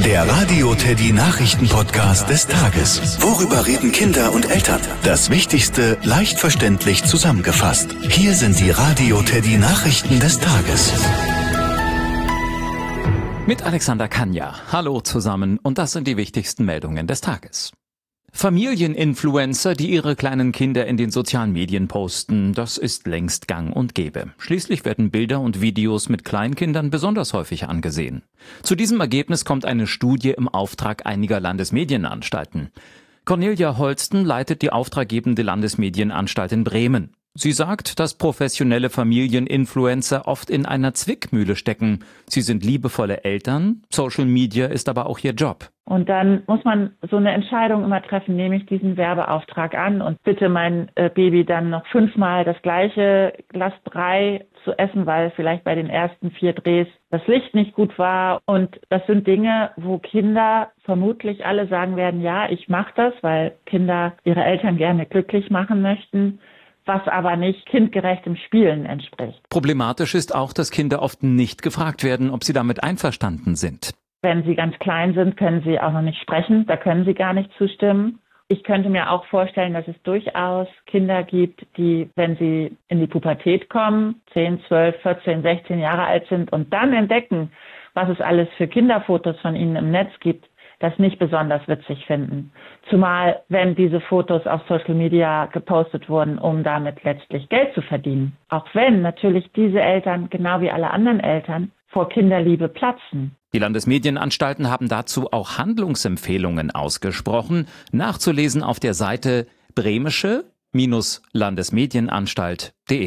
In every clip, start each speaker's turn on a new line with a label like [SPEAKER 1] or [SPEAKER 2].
[SPEAKER 1] Der Radio Teddy Nachrichten-Podcast des Tages. Worüber reden Kinder und Eltern? Das Wichtigste leicht verständlich zusammengefasst. Hier sind die Radio Teddy Nachrichten des Tages.
[SPEAKER 2] Mit Alexander Kanja. Hallo zusammen und das sind die wichtigsten Meldungen des Tages. Familieninfluencer, die ihre kleinen Kinder in den sozialen Medien posten, das ist längst gang und gäbe. Schließlich werden Bilder und Videos mit Kleinkindern besonders häufig angesehen. Zu diesem Ergebnis kommt eine Studie im Auftrag einiger Landesmedienanstalten. Cornelia Holsten leitet die auftraggebende Landesmedienanstalt in Bremen. Sie sagt, dass professionelle Familieninfluencer oft in einer Zwickmühle stecken. Sie sind liebevolle Eltern, Social Media ist aber auch ihr Job.
[SPEAKER 3] Und dann muss man so eine Entscheidung immer treffen, nehme ich diesen Werbeauftrag an und bitte mein Baby dann noch 5-mal das gleiche Glas Brei zu essen, weil vielleicht bei den ersten 4 Drehs das Licht nicht gut war. Und das sind Dinge, wo Kinder vermutlich alle sagen werden, ja, ich mache das, weil Kinder ihre Eltern gerne glücklich machen möchten, was aber nicht kindgerechtem Spielen entspricht.
[SPEAKER 2] Problematisch ist auch, dass Kinder oft nicht gefragt werden, ob sie damit einverstanden sind.
[SPEAKER 3] Wenn sie ganz klein sind, können sie auch noch nicht sprechen, da können sie gar nicht zustimmen. Ich könnte mir auch vorstellen, dass es durchaus Kinder gibt, die, wenn sie in die Pubertät kommen, 10, 12, 14, 16 Jahre alt sind und dann entdecken, was es alles für Kinderfotos von ihnen im Netz gibt, das nicht besonders witzig finden. Zumal, wenn diese Fotos auf Social Media gepostet wurden, um damit letztlich Geld zu verdienen. Auch wenn natürlich diese Eltern, genau wie alle anderen Eltern, vor Kinderliebe platzen.
[SPEAKER 2] Die Landesmedienanstalten haben dazu auch Handlungsempfehlungen ausgesprochen, nachzulesen auf der Seite bremische-landesmedienanstalt.de.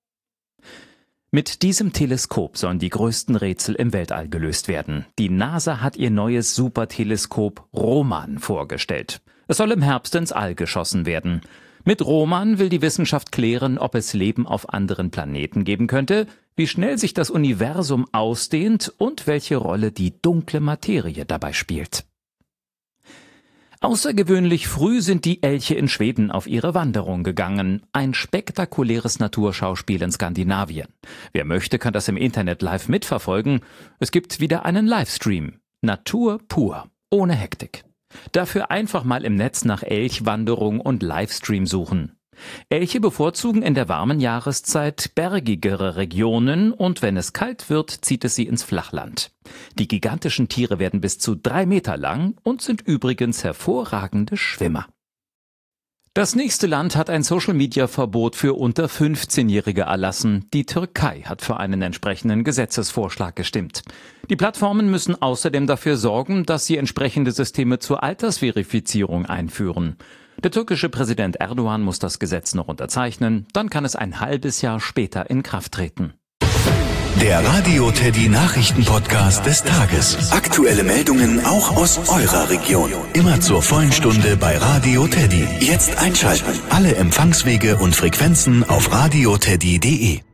[SPEAKER 2] Mit diesem Teleskop sollen die größten Rätsel im Weltall gelöst werden. Die NASA hat ihr neues Superteleskop Roman vorgestellt. Es soll im Herbst ins All geschossen werden. Mit Roman will die Wissenschaft klären, ob es Leben auf anderen Planeten geben könnte, wie schnell sich das Universum ausdehnt und welche Rolle die dunkle Materie dabei spielt. Außergewöhnlich früh sind die Elche in Schweden auf ihre Wanderung gegangen. Ein spektakuläres Naturschauspiel in Skandinavien. Wer möchte, kann das im Internet live mitverfolgen. Es gibt wieder einen Livestream. Natur pur, ohne Hektik. Dafür einfach mal im Netz nach Elchwanderung und Livestream suchen. Elche bevorzugen in der warmen Jahreszeit bergigere Regionen und wenn es kalt wird, zieht es sie ins Flachland. Die gigantischen Tiere werden bis zu 3 Meter lang und sind übrigens hervorragende Schwimmer. Das nächste Land hat ein Social-Media-Verbot für unter 15-Jährige erlassen. Die Türkei hat für einen entsprechenden Gesetzesvorschlag gestimmt. Die Plattformen müssen außerdem dafür sorgen, dass sie entsprechende Systeme zur Altersverifizierung einführen. Der türkische Präsident Erdogan muss das Gesetz noch unterzeichnen, dann kann es ein halbes Jahr später in Kraft treten.
[SPEAKER 1] Der Radio Teddy Nachrichten-Podcast des Tages. Aktuelle Meldungen auch aus eurer Region. Immer zur vollen Stunde bei Radio Teddy. Jetzt einschalten. Alle Empfangswege und Frequenzen auf radioteddy.de.